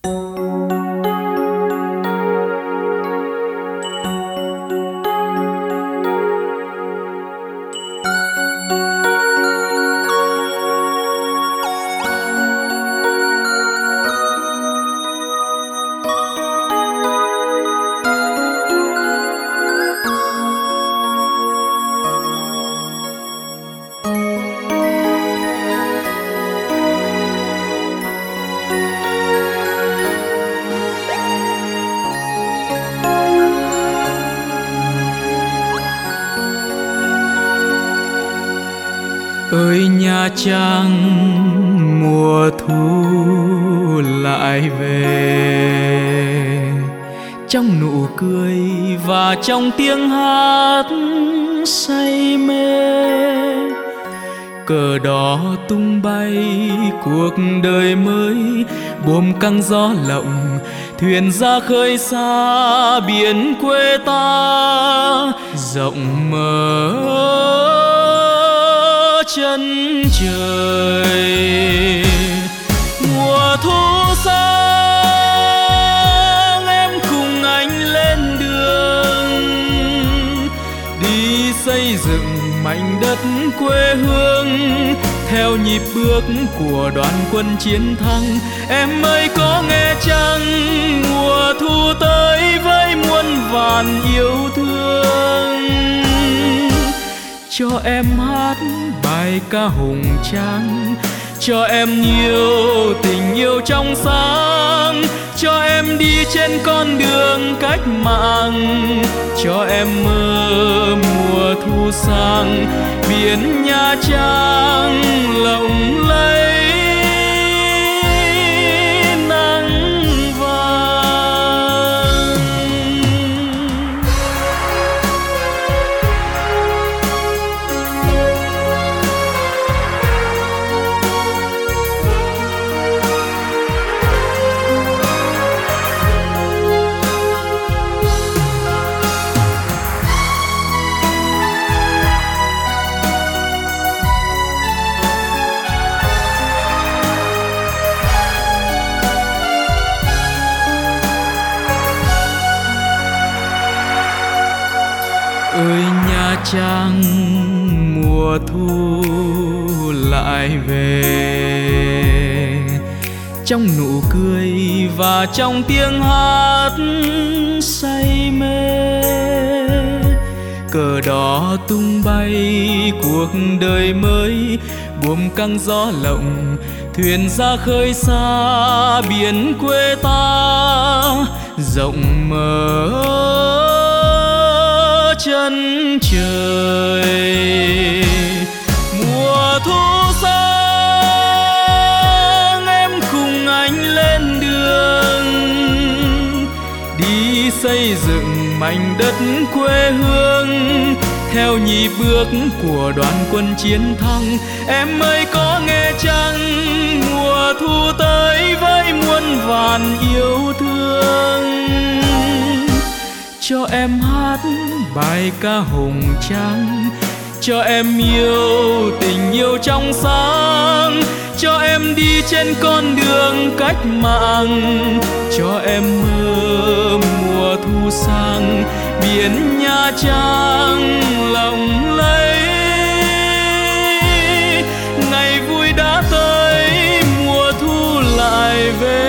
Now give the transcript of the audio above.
Ơi Nha Trang mùa thu lại về, trong nụ cười và trong tiếng hát say mê. Cờ đỏ tung bay cuộc đời mới, buồm căng gió lộng thuyền ra khơi xa biển quê ta rộng mở chân trời. Mùa thu sang em cùng anh lên đường đi xây dựng mảnh đất quê hương, theo nhịp bước của đoàn quân chiến thắng. Em ơi có nghe chăng mùa thu tới với muôn vàn yêu thương, cho em hát bài ca hùng tráng, cho em nhiều tình yêu trong sáng, cho em đi trên con đường cách mạng, cho em mơ mùa thu sang biển Nha Trang lộng lẫy nắng vàng. Ơi Nha Trang mùa thu lại về, trong nụ cười và trong tiếng hát say mê. Cờ đỏ tung bay cuộc đời mới, buồm căng gió lộng thuyền ra khơi xa biển quê ta rộng mở chân trời. Mùa thu sang em cùng anh lên đường đi xây dựng mảnh đất quê hương, theo nhịp bước của đoàn quân chiến thắng. Em ơi có nghe chăng mùa thu tới với muôn vàn yêu thương, cho em hát bài ca hùng tráng, cho em yêu tình yêu trong sáng, cho em đi trên con đường cách mạng, cho em mơ mùa thu sang biển Nha Trang lộng lẫy. Ngày vui đã tới, mùa thu lại về.